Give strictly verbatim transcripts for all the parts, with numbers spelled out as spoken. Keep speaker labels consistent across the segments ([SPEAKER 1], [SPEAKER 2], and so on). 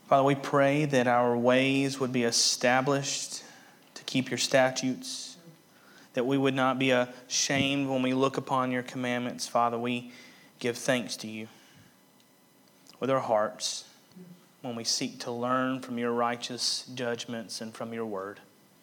[SPEAKER 1] Father, we pray that our ways would be established to keep your statutes, that we would not be ashamed when we look upon your commandments. Father, we give thanks to you with our hearts when we seek to learn from your righteous judgments and from your word.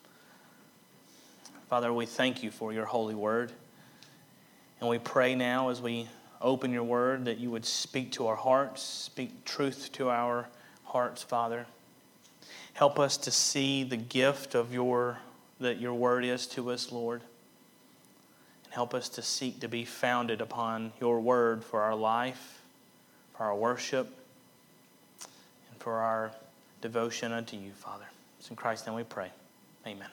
[SPEAKER 1] Father, we thank you for your holy word. And we pray now as we open your word that you would speak to our hearts, speak truth to our hearts, Father. Help us to see the gift of your that your word is to us, Lord. And help us to seek to be founded upon your word for our life, for our worship, and for our devotion unto you, Father. It's in Christ's name we pray. Amen.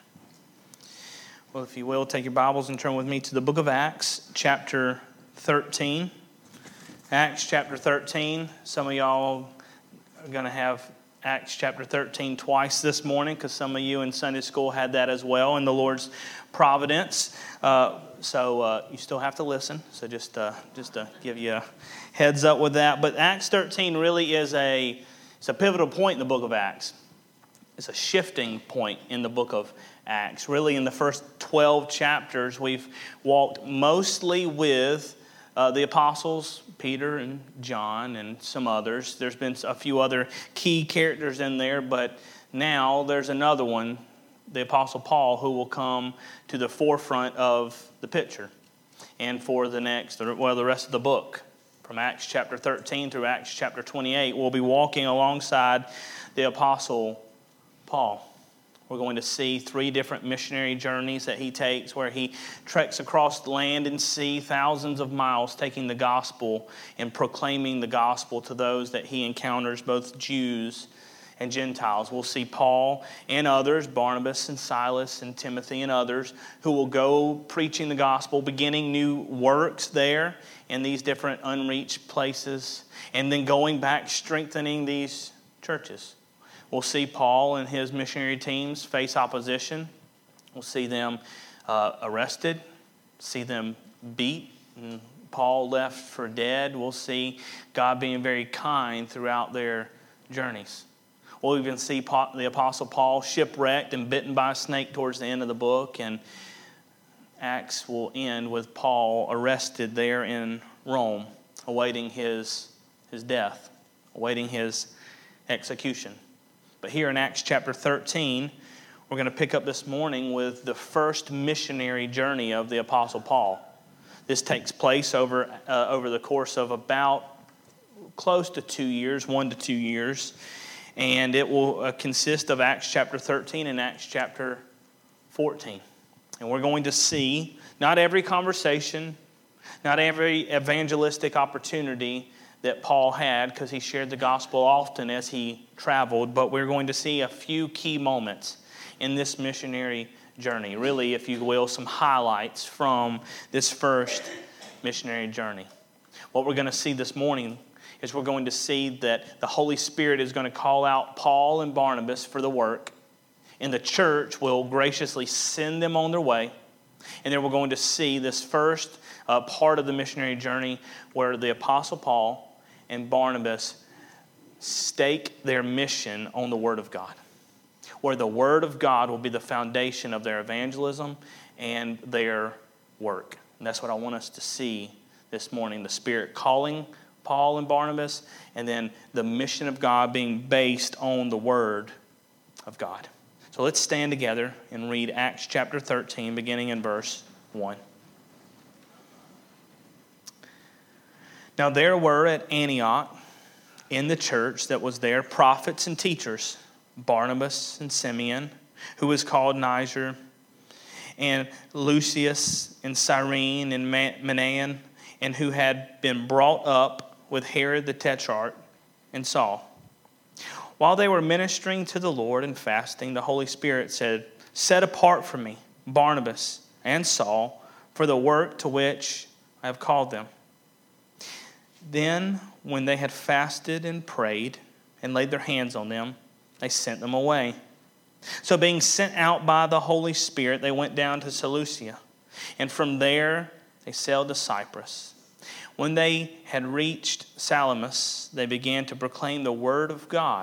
[SPEAKER 1] Well, if you will, take your Bibles and turn with me to the book of Acts, chapter thirteen. Acts chapter thirteen. Some of y'all are going to have Acts chapter thirteen twice this morning because some of you in Sunday school had that as well in the Lord's providence. Uh, so uh, you still have to listen. So just uh, just to give you a heads up with that. But Acts thirteen really is a it's a pivotal point in the book of Acts. It's a shifting point in the book of Acts. Really, in the first twelve chapters, we've walked mostly with uh, the apostles, Peter and John and some others. There's been a few other key characters in there, but now there's another one, the Apostle Paul, who will come to the forefront of the picture and for the next, well, the rest of the book. From Acts chapter thirteen through Acts chapter twenty-eight, we'll be walking alongside the Apostle Paul. We're going to see three different missionary journeys that he takes where he treks across land and sea thousands of miles taking the gospel and proclaiming the gospel to those that he encounters, both Jews and Gentiles. We'll see Paul and others, Barnabas and Silas and Timothy and others, who will go preaching the gospel, beginning new works there in these different unreached places, and then going back strengthening these churches. We'll see Paul and his missionary teams face opposition. We'll see them uh, arrested, see them beat, and Paul left for dead. We'll see God being very kind throughout their journeys. We'll even see Paul, the Apostle Paul shipwrecked and bitten by a snake towards the end of the book. And Acts will end with Paul arrested there in Rome, awaiting his, his death, awaiting his execution. But here in Acts chapter thirteen, we're going to pick up this morning with the first missionary journey of the Apostle Paul. This takes place over uh, over the course of about close to two years, one to two years. And it will uh, consist of Acts chapter thirteen and Acts chapter fourteen. And we're going to see not every conversation, not every evangelistic opportunity that Paul had, because he shared the gospel often as he traveled, but we're going to see a few key moments in this missionary journey. Really, if you will, some highlights from this first missionary journey. What we're going to see this morning is we're going to see that the Holy Spirit is going to call out Paul and Barnabas for the work, and the church will graciously send them on their way. And then we're going to see this first uh, part of the missionary journey where the Apostle Paul and Barnabas stake their mission on the Word of God, where the Word of God will be the foundation of their evangelism and their work. And that's what I want us to see this morning, the Spirit calling Paul and Barnabas, and then the mission of God being based on the Word of God. So let's stand together and read Acts chapter thirteen, beginning in verse one. Now there were at Antioch in the church that was there prophets and teachers, Barnabas and Simeon, who was called Niger, and Lucius and Cyrene and Manaen, and who had been brought up with Herod the Tetrarch and Saul. While they were ministering to the Lord and fasting, the Holy Spirit said, "Set apart for me Barnabas and Saul for the work to which I have called them." Then, when they had fasted and prayed and laid their hands on them, they sent them away. So being sent out by the Holy Spirit, they went down to Seleucia, and from there they sailed to Cyprus. When they had reached Salamis, they began to proclaim the word of God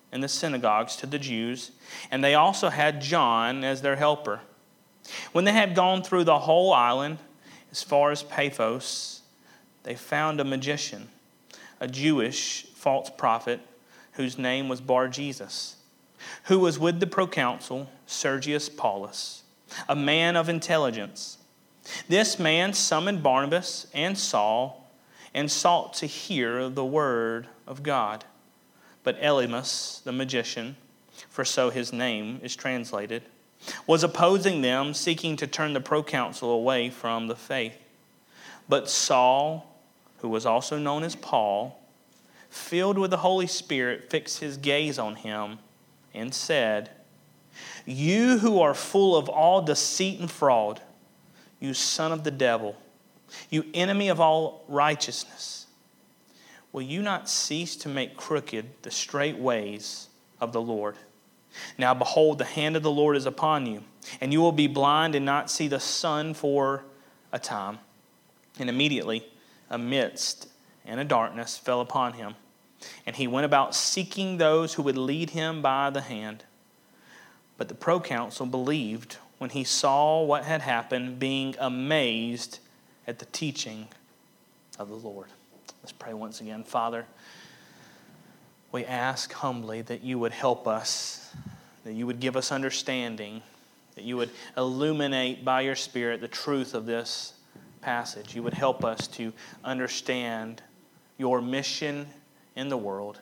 [SPEAKER 1] in the synagogues to the Jews, and they also had John as their helper. When they had gone through the whole island, as far as Paphos, they found a magician, a Jewish false prophet, whose name was Bar-Jesus, who was with the proconsul Sergius Paulus, a man of intelligence. This man summoned Barnabas and Saul and sought to hear the word of God. But Elymas, the magician, for so his name is translated, was opposing them, seeking to turn the proconsul away from the faith. But Saul, who was also known as Paul, filled with the Holy Spirit, fixed his gaze on him and said, "You who are full of all deceit and fraud, you son of the devil, you enemy of all righteousness, will you not cease to make crooked the straight ways of the Lord? Now behold, the hand of the Lord is upon you, and you will be blind and not see the sun for a time." And immediately a mist and a darkness fell upon him, and he went about seeking those who would lead him by the hand. But the proconsul believed when he saw what had happened, being amazed at the teaching of the Lord. Let's pray once again. Father, we ask humbly that you would help us, that you would give us understanding, that you would illuminate by your Spirit the truth of this passage. You would help us to understand your mission in the world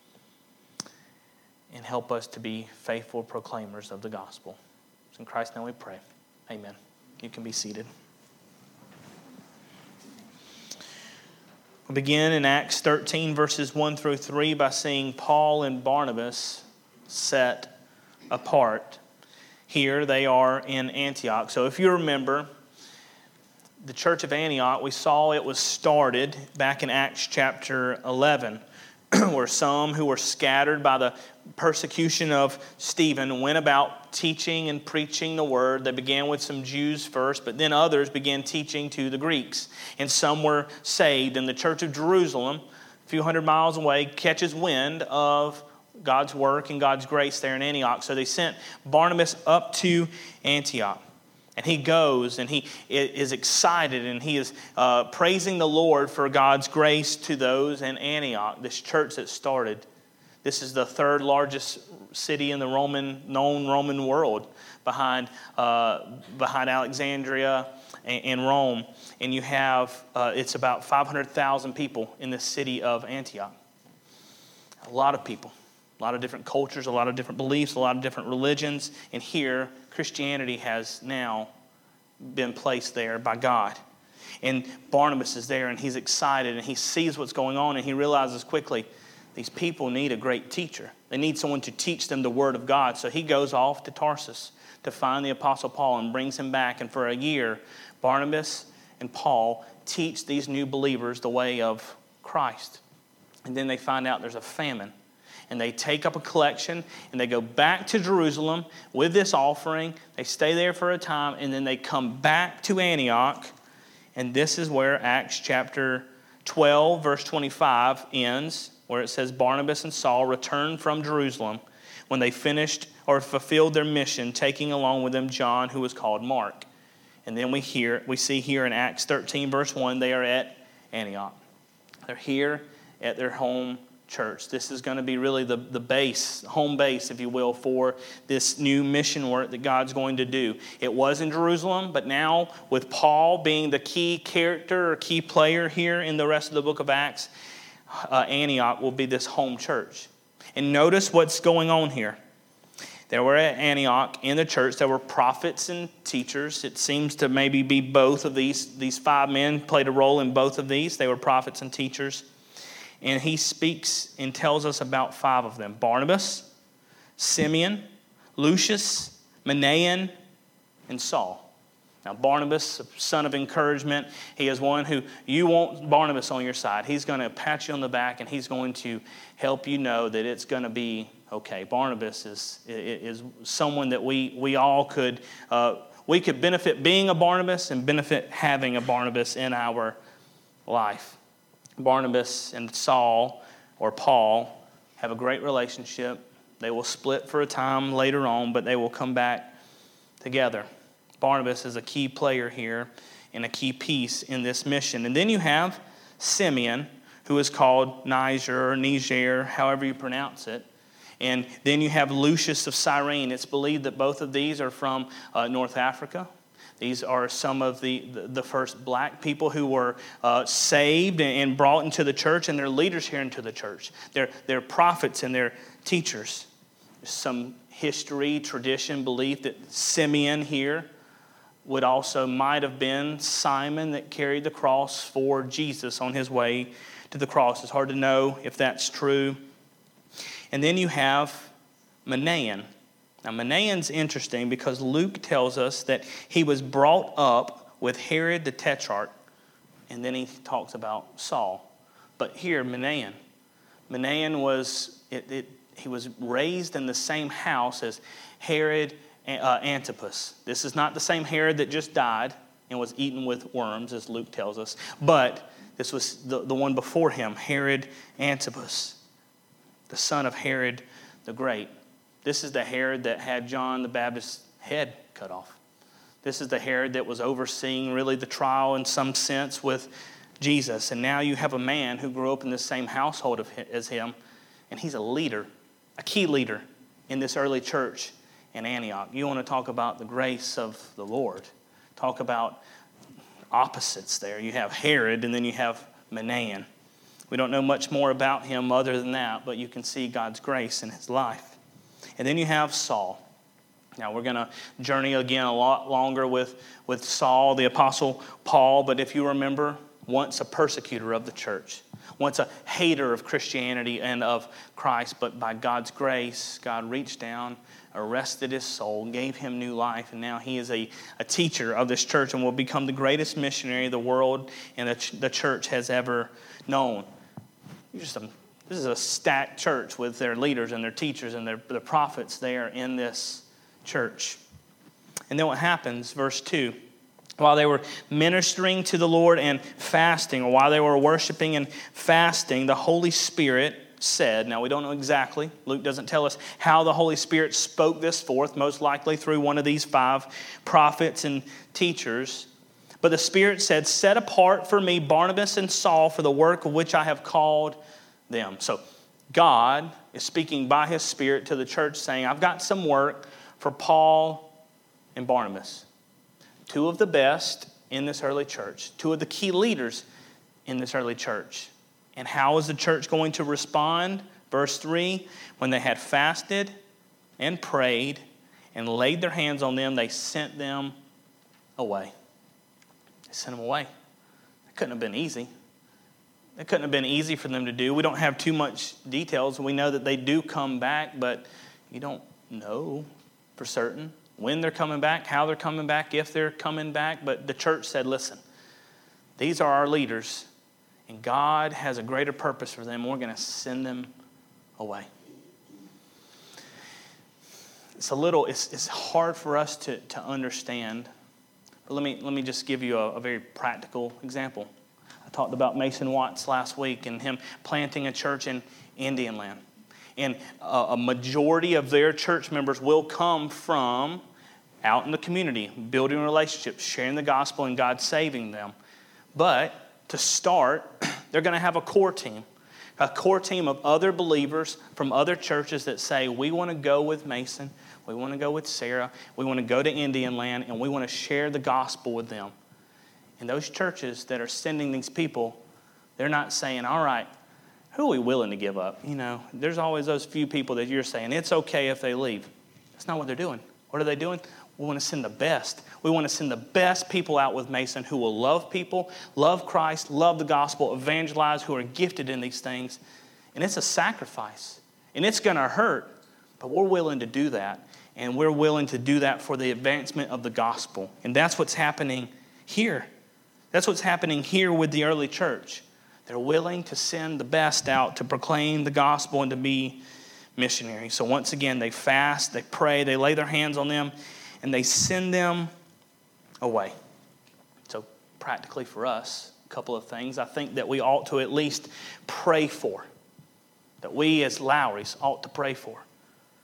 [SPEAKER 1] and help us to be faithful proclaimers of the gospel. In Christ's name we pray. Amen. You can be seated. We begin in Acts thirteen, verses one through three, by seeing Paul and Barnabas set apart. Here they are in Antioch. So if you remember, the church of Antioch, we saw it was started back in Acts chapter eleven, where some who were scattered by the persecution of Stephen went about teaching and preaching the word. They began with some Jews first, but then others began teaching to the Greeks. And some were saved. And the church of Jerusalem, a few hundred miles away, catches wind of God's work and God's grace there in Antioch. So they sent Barnabas up to Antioch. And he goes and he is excited and he is uh, praising the Lord for God's grace to those in Antioch, this church that started. This is the third largest city in the Roman known Roman world, behind uh, behind Alexandria and, and Rome. And you have uh, it's about five hundred thousand people in the city of Antioch. A lot of people, a lot of different cultures, a lot of different beliefs, a lot of different religions. And here, Christianity has now been placed there by God. And Barnabas is there and he's excited and he sees what's going on and he realizes quickly, these people need a great teacher. They need someone to teach them the word of God. So he goes off to Tarsus to find the Apostle Paul and brings him back. And for a year, Barnabas and Paul teach these new believers the way of Christ. And then they find out there's a famine. And they take up a collection and they go back to Jerusalem with this offering. They stay there for a time and then they come back to Antioch. And this is where Acts chapter twelve, verse twenty-five ends, where it says Barnabas and Saul returned from Jerusalem when they finished or fulfilled their mission, taking along with them John, who was called Mark. And then we hear, we see here in Acts thirteen, verse one, they are at Antioch. They're here at their home church. This is going to be really the, the base, home base, if you will, for this new mission work that God's going to do. It was in Jerusalem, but now with Paul being the key character or key player here in the rest of the book of Acts, uh, Antioch will be this home church. And notice what's going on here. There were at Antioch in the church, there were prophets and teachers. It seems to maybe be both of these. These five men played a role in both of these. They were prophets and teachers. And he speaks and tells us about five of them. Barnabas, Simeon, Lucius, Manaen, and Saul. Now Barnabas, son of encouragement, he is one who you want Barnabas on your side. He's going to pat you on the back and he's going to help you know that it's going to be okay. Barnabas is, is someone that we, we all could, uh, we could benefit being a Barnabas and benefit having a Barnabas in our life. Barnabas and Saul, or Paul, have a great relationship. They will split for a time later on, but they will come back together. Barnabas is a key player here and a key piece in this mission. And then you have Simeon, who is called Niger or Niger, however you pronounce it. And then you have Lucius of Cyrene. It's believed that both of these are from uh, North Africa. These are some of the, the, the first black people who were uh, saved and brought into the church, and they're leaders here into the church. They're, they're prophets and they're teachers. There's some history, tradition, belief that Simeon here would also might have been Simon that carried the cross for Jesus on his way to the cross. It's hard to know if that's true. And then you have Manaen. Now, Manaen's interesting because Luke tells us that he was brought up with Herod the Tetrarch, and then he talks about Saul. But here, Manaen. Manaen was, it, it, he was raised in the same house as Herod uh, Antipas. This is not the same Herod that just died and was eaten with worms, as Luke tells us, but this was the, the one before him, Herod Antipas, the son of Herod the Great. This is the Herod that had John the Baptist's head cut off. This is the Herod that was overseeing really the trial in some sense with Jesus. And now you have a man who grew up in the same household of, as him, and he's a leader, a key leader in this early church in Antioch. You want to talk about the grace of the Lord. Talk about opposites there. You have Herod, and then you have Manaen. We don't know much more about him other than that, but you can see God's grace in his life. And then you have Saul. Now, we're going to journey again a lot longer with, with Saul, the Apostle Paul. But if you remember, once a persecutor of the church, once a hater of Christianity and of Christ. But by God's grace, God reached down, arrested his soul, gave him new life. And now he is a, a teacher of this church and will become the greatest missionary the world and the, the church has ever known. You're just a This is a stacked church with their leaders and their teachers and their the prophets there in this church. And then what happens, verse two, while they were ministering to the Lord and fasting, or while they were worshiping and fasting, the Holy Spirit said, now we don't know exactly, Luke doesn't tell us how the Holy Spirit spoke this forth, most likely through one of these five prophets and teachers. But the Spirit said, set apart for me Barnabas and Saul for the work of which I have called them. So God is speaking by his Spirit to the church saying, I've got some work for Paul and Barnabas. Two of the best in this early church. Two of the key leaders in this early church. And how is the church going to respond? Verse three, when they had fasted and prayed and laid their hands on them, they sent them away. They sent them away. It couldn't have been easy. It couldn't have been easy for them to do. We don't have too much details. We know that they do come back, but you don't know for certain when they're coming back, how they're coming back, if they're coming back. But the church said, listen, these are our leaders, and God has a greater purpose for them. We're going to send them away. It's a little, it's, it's hard for us to, to understand. But let me, let me just give you a, a very practical example. I talked about Mason Watts last week and him planting a church in Indian Land. And a, a majority of their church members will come from out in the community, building relationships, sharing the gospel, and God saving them. But to start, they're going to have a core team, a core team of other believers from other churches that say, we want to go with Mason, we want to go with Sarah, we want to go to Indian Land, and we want to share the gospel with them. And those churches that are sending these people, they're not saying, all right, who are we willing to give up? You know, there's always those few people that you're saying, it's okay if they leave. That's not what they're doing. What are they doing? We want to send the best. We want to send the best people out with Mason who will love people, love Christ, love the gospel, evangelize, who are gifted in these things. And it's a sacrifice. And it's going to hurt. But we're willing to do that. And we're willing to do that for the advancement of the gospel. And that's what's happening here. That's what's happening here with the early church. They're willing to send the best out to proclaim the gospel and to be missionaries. So once again, they fast, they pray, they lay their hands on them, and they send them away. So practically for us, a couple of things I think that we ought to at least pray for, that we as Lowrys ought to pray for.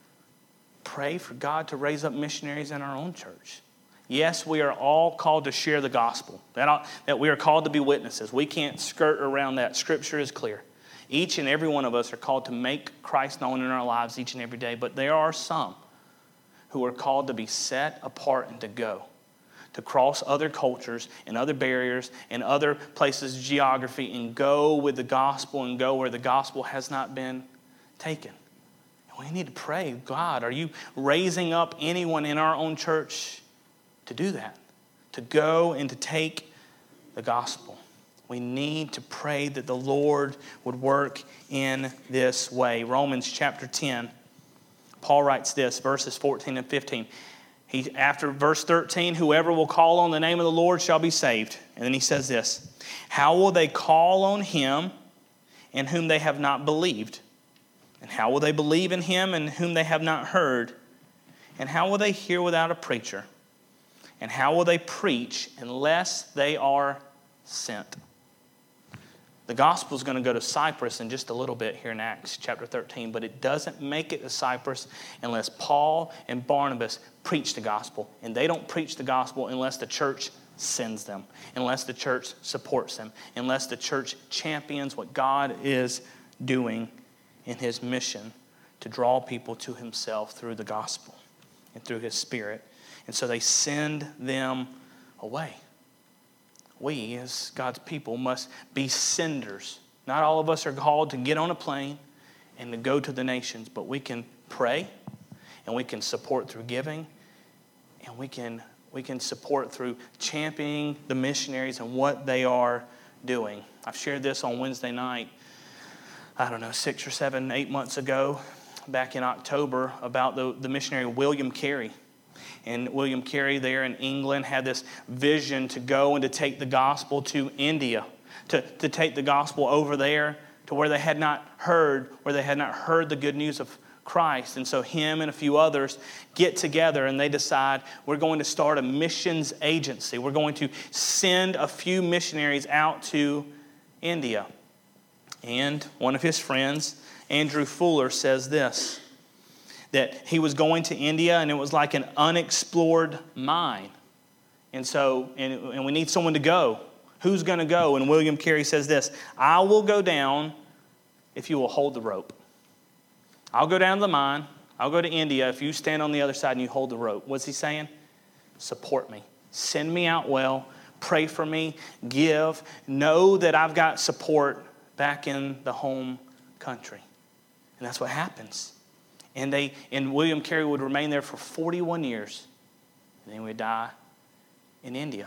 [SPEAKER 1] pray for God to raise up missionaries in our own church. Yes, we are all called to share the gospel, that, that we are called to be witnesses. We can't skirt around that. Scripture is clear. Each and every one of us are called to make Christ known in our lives each and every day, but there are some who are called to be set apart and to go, to cross other cultures and other barriers and other places, geography, and go with the gospel and go where the gospel has not been taken. And we need to pray, God, are you raising up anyone in our own church to do that, to go and to take the gospel? We need to pray that the Lord would work in this way. Romans chapter ten, Paul writes this, verses fourteen and fifteen. He, after verse thirteen, whoever will call on the name of the Lord shall be saved. And then he says this, how will they call on him in whom they have not believed? And how will they believe in him in whom they have not heard? And how will they hear without a preacher? And how will they preach unless they are sent? The gospel is going to go to Cyprus in just a little bit here in Acts chapter thirteen, but it doesn't make it to Cyprus unless Paul and Barnabas preach the gospel. And they don't preach the gospel unless the church sends them, unless the church supports them, unless the church champions what God is doing in his mission to draw people to himself through the gospel and through his Spirit. And so they send them away. We, as God's people, must be senders. Not all of us are called to get on a plane and to go to the nations, but we can pray, and we can support through giving, and we can we can support through championing the missionaries and what they are doing. I've shared this on Wednesday night, I don't know, six or seven, eight months ago, back in October, about the, the missionary William Carey. And William Carey there in England had this vision to go and to take the gospel to India, to, to take the gospel over there to where they had not heard, where they had not heard the good news of Christ. And so him and a few others get together and they decide, we're going to start a missions agency. We're going to send a few missionaries out to India. And one of his friends, Andrew Fuller, says this, that he was going to India and it was like an unexplored mine. And so, and, and we need someone to go. Who's going to go? And William Carey says this, I will go down if you will hold the rope. I'll go down to the mine. I'll go to India if you stand on the other side and you hold the rope. What's he saying? Support me. Send me out well. Pray for me. Give. Know that I've got support back in the home country. And that's what happens. And they and William Carey would remain there for forty-one years. And then he would die in India.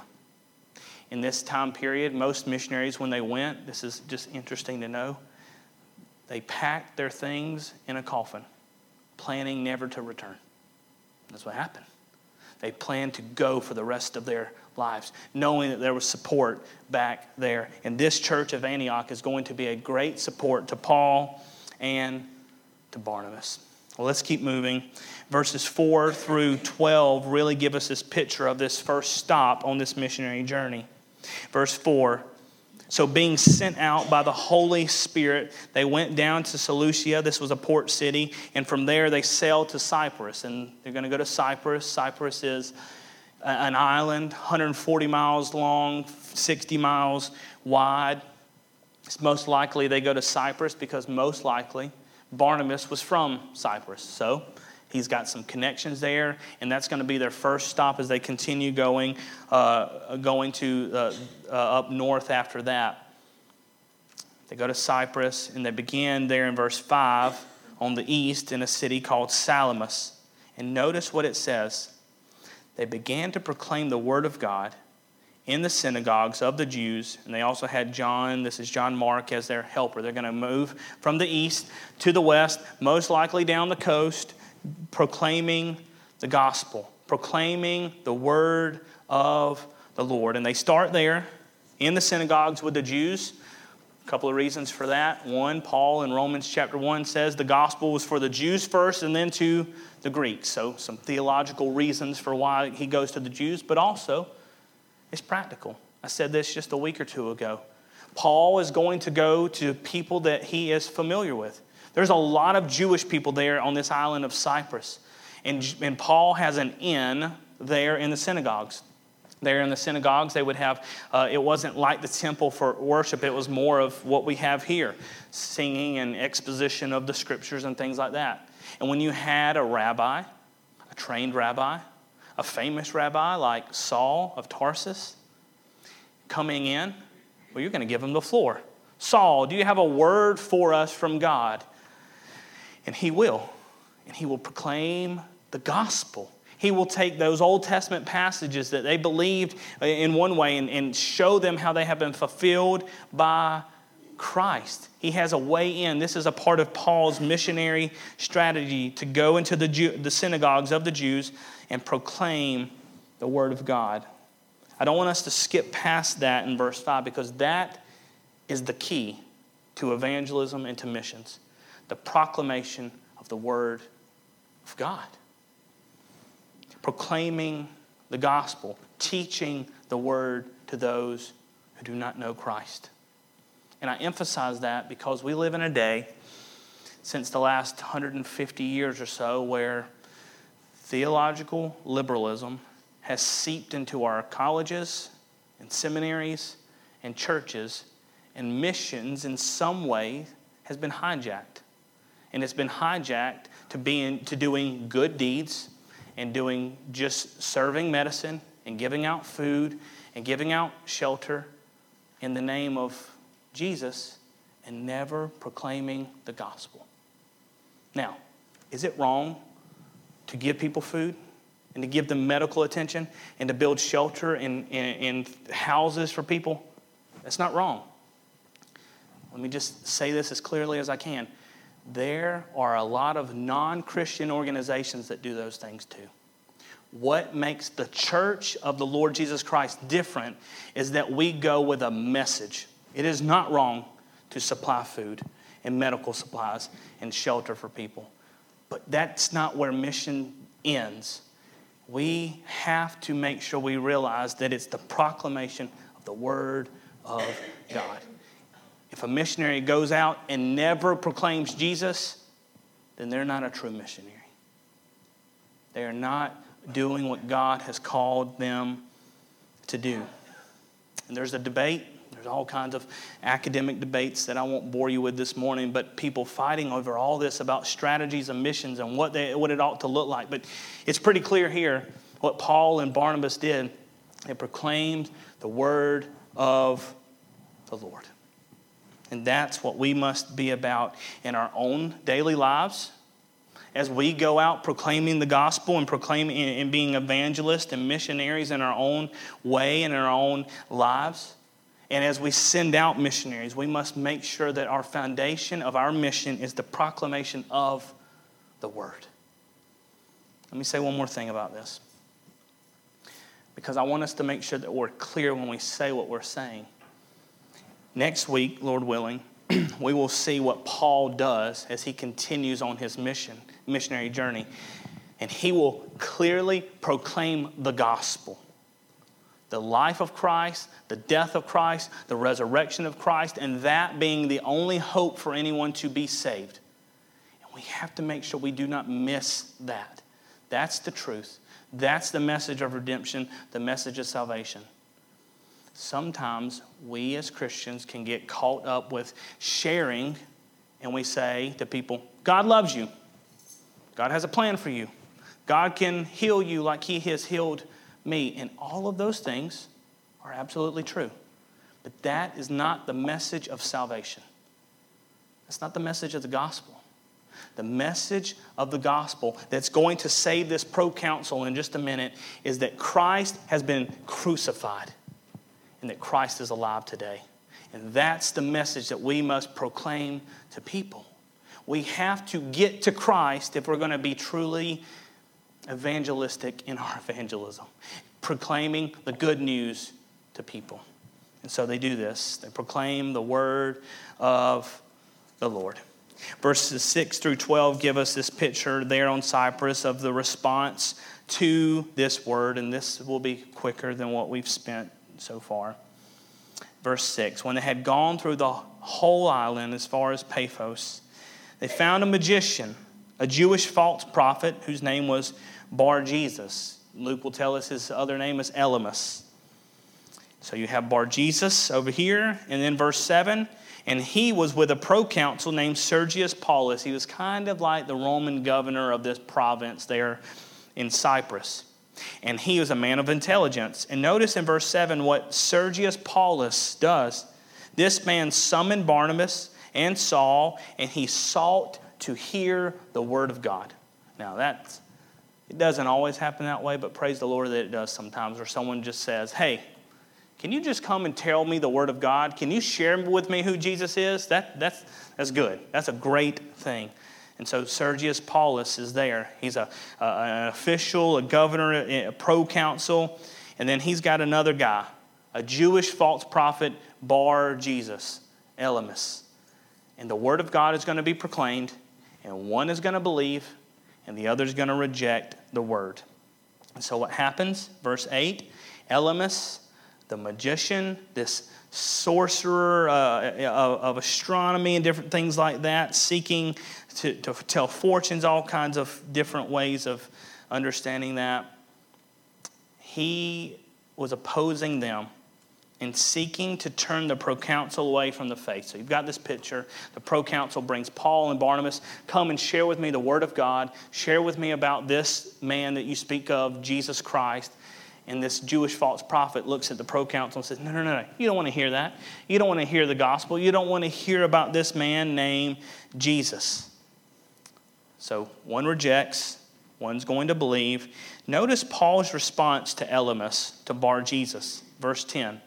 [SPEAKER 1] In this time period, most missionaries, when they went, this is just interesting to know, they packed their things in a coffin, planning never to return. That's what happened. They planned to go for the rest of their lives, knowing that there was support back there. And this church of Antioch is going to be a great support to Paul and to Barnabas. Well, let's keep moving. Verses four through twelve really give us this picture of this first stop on this missionary journey. Verse four, so being sent out by the Holy Spirit, they went down to Seleucia. This was a port city. And from there, they sailed to Cyprus. And they're going to go to Cyprus. Cyprus is an island, one hundred forty miles long, sixty miles wide. It's most likely they go to Cyprus because most likely Barnabas was from Cyprus. So he's got some connections there, and that's going to be their first stop as they continue going, uh, going to uh, uh, up north after that. They go to Cyprus, and they begin there in verse five on the east in a city called Salamis. And notice what it says. They began to proclaim the word of God in the synagogues of the Jews, and they also had John, this is John Mark, as their helper. They're going to move from the east to the west, most likely down the coast, proclaiming the gospel, proclaiming the word of the Lord. And they start there in the synagogues with the Jews. A couple of reasons for that. One, Paul in Romans chapter one says the gospel was for the Jews first and then to the Greeks. So some theological reasons for why he goes to the Jews, but also it's practical. I said this just a week or two ago. Paul is going to go to people that he is familiar with. There's a lot of Jewish people there on this island of Cyprus. And, and Paul has an inn there in the synagogues. There in the synagogues, they would have, uh, it wasn't like the temple for worship. It was more of what we have here, singing and exposition of the scriptures and things like that. And when you had a rabbi, a trained rabbi, a famous rabbi like Saul of Tarsus coming in, well, you're going to give him the floor. Saul, do you have a word for us from God? And he will. And he will proclaim the gospel. He will take those Old Testament passages that they believed in one way and, and show them how they have been fulfilled by Christ. He has a way in. This is a part of Paul's missionary strategy to go into the, Jew, the synagogues of the Jews and proclaim the word of God. I don't want us to skip past that in verse five because that is the key to evangelism and to missions. The proclamation of the word of God. Proclaiming the gospel, teaching the word to those who do not know Christ. And I emphasize that because we live in a day since the last one hundred fifty years or so where theological liberalism has seeped into our colleges and seminaries and churches, and missions in some way has been hijacked. And it's been hijacked to being to doing good deeds and doing just serving medicine and giving out food and giving out shelter in the name of Jesus and never proclaiming the gospel. Now, is it wrong to give people food and to give them medical attention and to build shelter and, and, and houses for people? That's not wrong. Let me just say this as clearly as I can. There are a lot of non-Christian organizations that do those things too. What makes the church of the Lord Jesus Christ different is that we go with a message. It is not wrong to supply food and medical supplies and shelter for people. But that's not where mission ends. We have to make sure we realize that it's the proclamation of the word of God. If a missionary goes out and never proclaims Jesus, then they're not a true missionary. They are not doing what God has called them to do. And there's a debate. There's all kinds of academic debates that I won't bore you with this morning, but people fighting over all this about strategies and missions and what they what it ought to look like. But it's pretty clear here what Paul and Barnabas did. They proclaimed the word of the Lord. And that's what we must be about in our own daily lives. As we go out proclaiming the gospel and proclaiming and being evangelists and missionaries in our own way and in our own lives. And as we send out missionaries, we must make sure that our foundation of our mission is the proclamation of the word. Let me say one more thing about this. Because I want us to make sure that we're clear when we say what we're saying. Next week, Lord willing, we will see what Paul does as he continues on his mission, missionary journey. And he will clearly proclaim the gospel. The life of Christ, the death of Christ, the resurrection of Christ, and that being the only hope for anyone to be saved. And we have to make sure we do not miss that. That's the truth. That's the message of redemption, the message of salvation. Sometimes we as Christians can get caught up with sharing, and we say to people, God loves you. God has a plan for you. God can heal you like he has healed me. And all of those things are absolutely true. But that is not the message of salvation. That's not the message of the gospel. The message of the gospel that's going to save this proconsul in just a minute is that Christ has been crucified. And that Christ is alive today. And that's the message that we must proclaim to people. We have to get to Christ if we're going to be truly evangelistic in our evangelism. Proclaiming the good news to people. And so they do this. They proclaim the word of the Lord. Verses six through twelve give us this picture there on Cyprus of the response to this word. And this will be quicker than what we've spent so far. Verse six, when they had gone through the whole island as far as Paphos, they found a magician a Jewish false prophet whose name was Bar-Jesus. Luke will tell us his other name is Elymas. So you have Bar-Jesus over here, and then verse seven, and he was with a proconsul named Sergius Paulus. He was kind of like the Roman governor of this province there in Cyprus. And he was a man of intelligence. And notice in verse seven what Sergius Paulus does. This man summoned Barnabas and Saul, and he sought to hear the word of God. Now that's, it doesn't always happen that way, but praise the Lord that it does sometimes, where someone just says, hey, can you just come and tell me the word of God? Can you share with me who Jesus is? That, that's, that's good. That's a great thing. And so Sergius Paulus is there. He's a, a, an official, a governor, a proconsul. And then he's got another guy, a Jewish false prophet, Bar-Jesus, Elymas. And the word of God is going to be proclaimed, and one is going to believe, and the other is going to reject the word. And so what happens? Verse eight, Elymas, the magician, this sorcerer uh, of, of astronomy and different things like that, seeking to, to tell fortunes, all kinds of different ways of understanding that. He was opposing them and seeking to turn the proconsul away from the faith. So you've got this picture. The proconsul brings Paul and Barnabas, come and share with me the word of God. Share with me about this man that you speak of, Jesus Christ. And this Jewish false prophet looks at the proconsul and says, no, no, no, no. You don't want to hear that. You don't want to hear the gospel. You don't want to hear about this man named Jesus. So one rejects, one's going to believe. Notice Paul's response to Elymas, to Bar-Jesus, verse ten,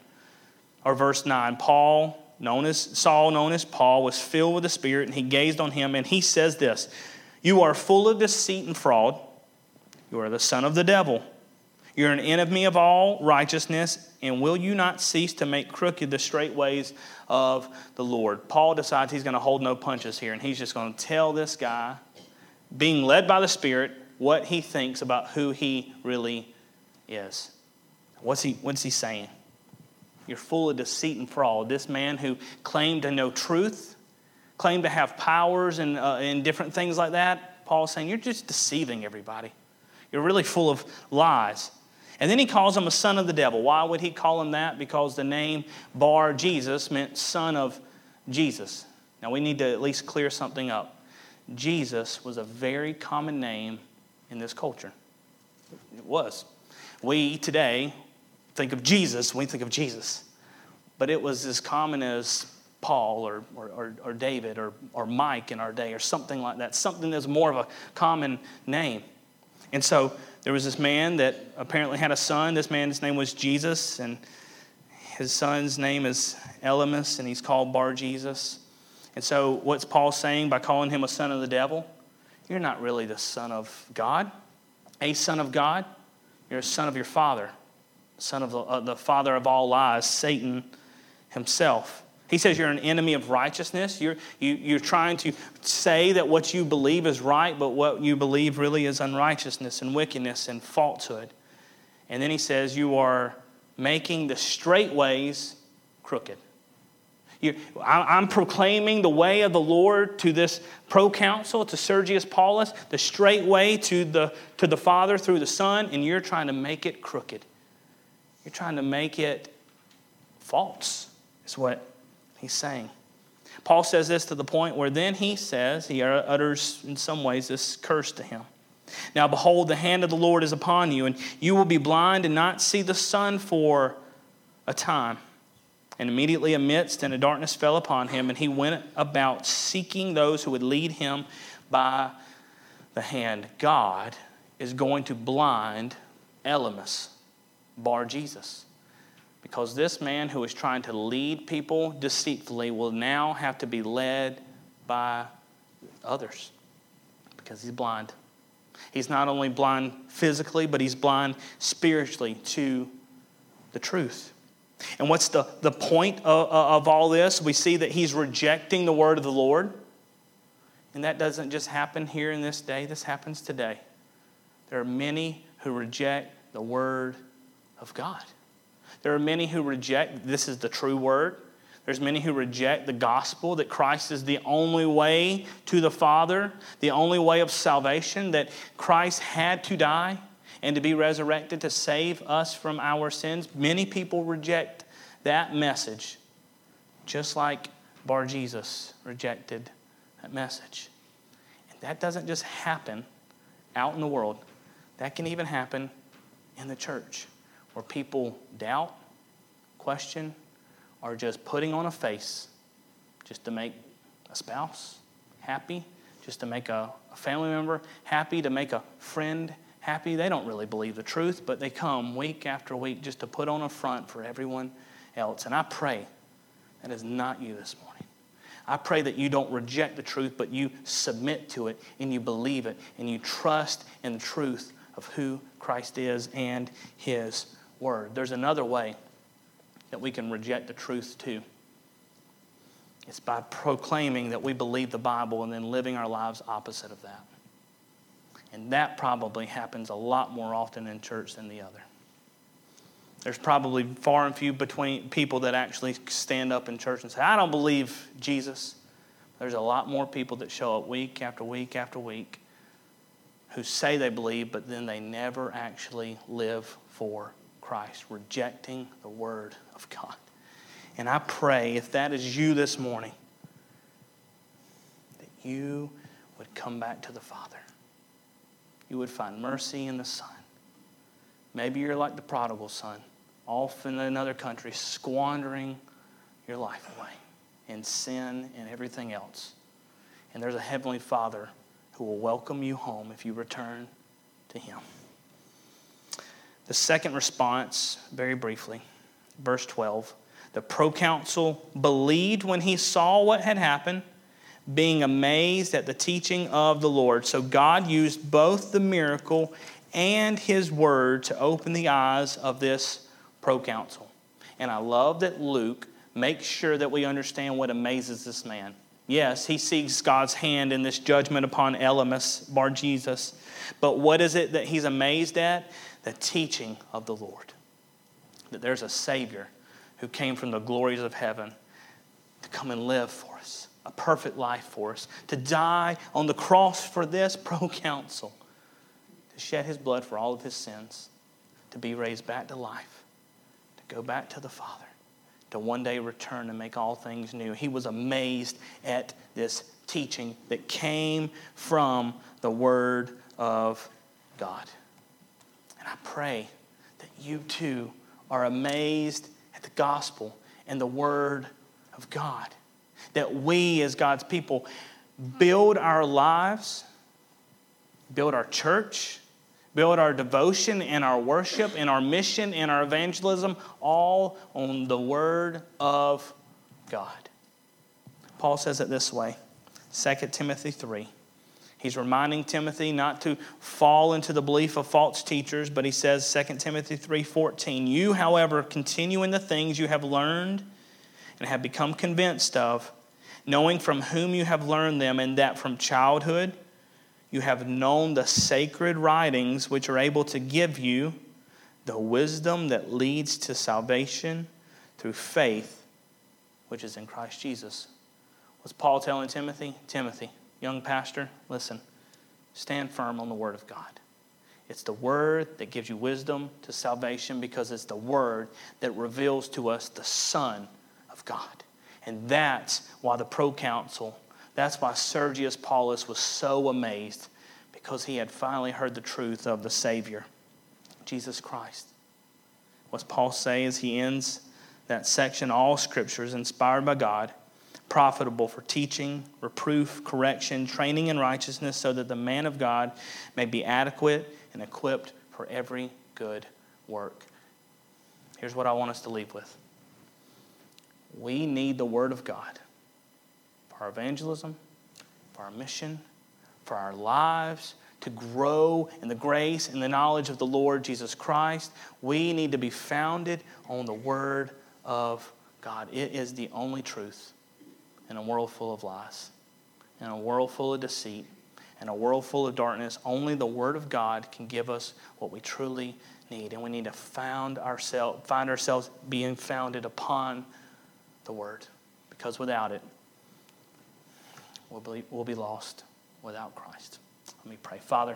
[SPEAKER 1] or verse nine. Paul, known as Saul, known as Paul, was filled with the Spirit, and he gazed on him, and he says this, you are full of deceit and fraud. You are the son of the devil. You're an enemy of all righteousness, and will you not cease to make crooked the straight ways of the Lord? Paul decides he's going to hold no punches here, and he's just going to tell this guy, being led by the Spirit, what he thinks about who he really is. What's he, what's he saying? You're full of deceit and fraud. This man who claimed to know truth, claimed to have powers and, uh, and different things like that, Paul's saying, you're just deceiving everybody. You're really full of lies. And then he calls him a son of the devil. Why would he call him that? Because the name Bar-Jesus meant son of Jesus. Now we need to at least clear something up. Jesus was a very common name in this culture. It was. We today think of Jesus when we think of Jesus. But it was as common as Paul or, or, or David or, or Mike in our day or something like that. Something that's more of a common name. And so there was this man that apparently had a son. This man's name was Jesus, and his son's name is Elymas, and he's called Bar-Jesus. And so what's Paul saying by calling him a son of the devil? You're not really the son of God, a son of God. You're a son of your father, son of the, uh, the father of all lies, Satan himself. He says you're an enemy of righteousness. You're, you, you're trying to say that what you believe is right, but what you believe really is unrighteousness and wickedness and falsehood. And then he says you are making the straight ways crooked. You, I, I'm proclaiming the way of the Lord to this proconsul, to Sergius Paulus, the straight way to the, to the Father through the Son, and you're trying to make it crooked. You're trying to make it false, is what he's saying. Paul says this to the point where then he says, he utters in some ways this curse to him. Now behold, the hand of the Lord is upon you, and you will be blind and not see the sun for a time. And immediately a mist and a darkness fell upon him, and he went about seeking those who would lead him by the hand. God is going to blind Elymas, Bar-Jesus. Because this man who is trying to lead people deceitfully will now have to be led by others because he's blind. He's not only blind physically, but he's blind spiritually to the truth. And what's the, the point of, of all this? We see that he's rejecting the word of the Lord. And that doesn't just happen here in this day. This happens today. There are many who reject the word of God. There are many who reject this is the true word. There's many who reject the gospel, that Christ is the only way to the Father, the only way of salvation, that Christ had to die and to be resurrected to save us from our sins. Many people reject that message, just like Bar-Jesus rejected that message. And that doesn't just happen out in the world. That can even happen in the church, where people doubt, question, or just putting on a face just to make a spouse happy, just to make a, a family member happy, to make a friend happy. They don't really believe the truth, but they come week after week just to put on a front for everyone else. And I pray that is not you this morning. I pray that you don't reject the truth, but you submit to it and you believe it and you trust in the truth of who Christ is and His Word. There's another way that we can reject the truth too. It's by proclaiming that we believe the Bible and then living our lives opposite of that. And that probably happens a lot more often in church than the other. There's probably far and few between people that actually stand up in church and say, I don't believe Jesus. There's a lot more people that show up week after week after week who say they believe, but then they never actually live for Christ, rejecting the Word of God. And I pray, if that is you this morning, that you would come back to the Father. You would find mercy in the Son. Maybe you're like the prodigal son, off in another country, squandering your life away in sin and everything else. And there's a Heavenly Father who will welcome you home if you return to Him. The second response, very briefly, verse twelve. The proconsul believed when he saw what had happened, being amazed at the teaching of the Lord. So God used both the miracle and His word to open the eyes of this proconsul. And I love that Luke makes sure that we understand what amazes this man. Yes, he sees God's hand in this judgment upon Elymas, Bar-Jesus. But what is it that he's amazed at? The teaching of the Lord. That there's a Savior who came from the glories of heaven to come and live for us, a perfect life for us, to die on the cross for this proconsul, to shed His blood for all of his sins, to be raised back to life, to go back to the Father, to one day return and make all things new. He was amazed at this teaching that came from the Word of God. And I pray that you too are amazed at the gospel and the Word of God. That we as God's people build our lives, build our church, build our devotion and our worship and our mission and our evangelism all on the Word of God. Paul says it this way, Second Timothy three. He's reminding Timothy not to fall into the belief of false teachers, but he says, Second Timothy three fourteen, you, however, continue in the things you have learned and have become convinced of, knowing from whom you have learned them, and that from childhood you have known the sacred writings, which are able to give you the wisdom that leads to salvation through faith, which is in Christ Jesus. Was Paul telling Timothy? Timothy, young pastor, listen, stand firm on the Word of God. It's the Word that gives you wisdom to salvation, because it's the Word that reveals to us the Son of God. And that's why the proconsul, that's why Sergius Paulus was so amazed, because he had finally heard the truth of the Savior, Jesus Christ. What Paul says as he ends that section, all Scripture is inspired by God, profitable for teaching, reproof, correction, training in righteousness, so that the man of God may be adequate and equipped for every good work. Here's what I want us to leave with. We need the Word of God for our evangelism, for our mission, for our lives, to grow in the grace and the knowledge of the Lord Jesus Christ. We need to be founded on the Word of God. It is the only truth in a world full of lies, in a world full of deceit, in a world full of darkness. Only the Word of God can give us what we truly need. And we need to found ourselves, find ourselves being founded upon the the word, because without it, we'll be, we'll be lost without Christ. Let me pray. Father,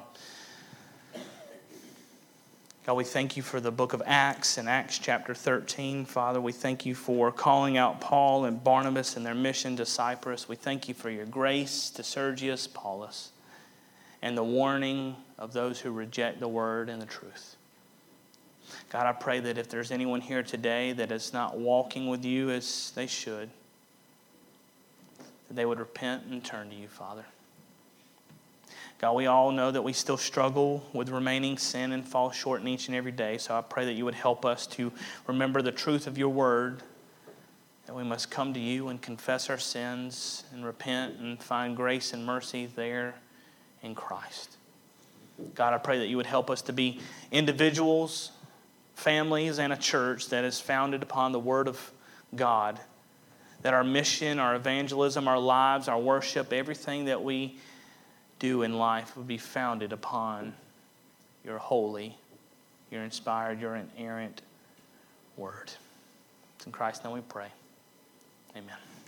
[SPEAKER 1] God, we thank you for the book of Acts and Acts chapter thirteen. Father, we thank you for calling out Paul and Barnabas and their mission to Cyprus. We thank you for your grace to Sergius Paulus and the warning of those who reject the word and the truth. God, I pray that if there's anyone here today that is not walking with you as they should, that they would repent and turn to you, Father. God, we all know that we still struggle with remaining sin and fall short in each and every day. So I pray that you would help us to remember the truth of your word, that we must come to you and confess our sins and repent and find grace and mercy there in Christ. God, I pray that you would help us to be individuals, families, and a church that is founded upon the word of God, that our mission, our evangelism, our lives, our worship, everything that we do in life would be founded upon your holy, your inspired, your inerrant word. It's in Christ's name we pray. Amen.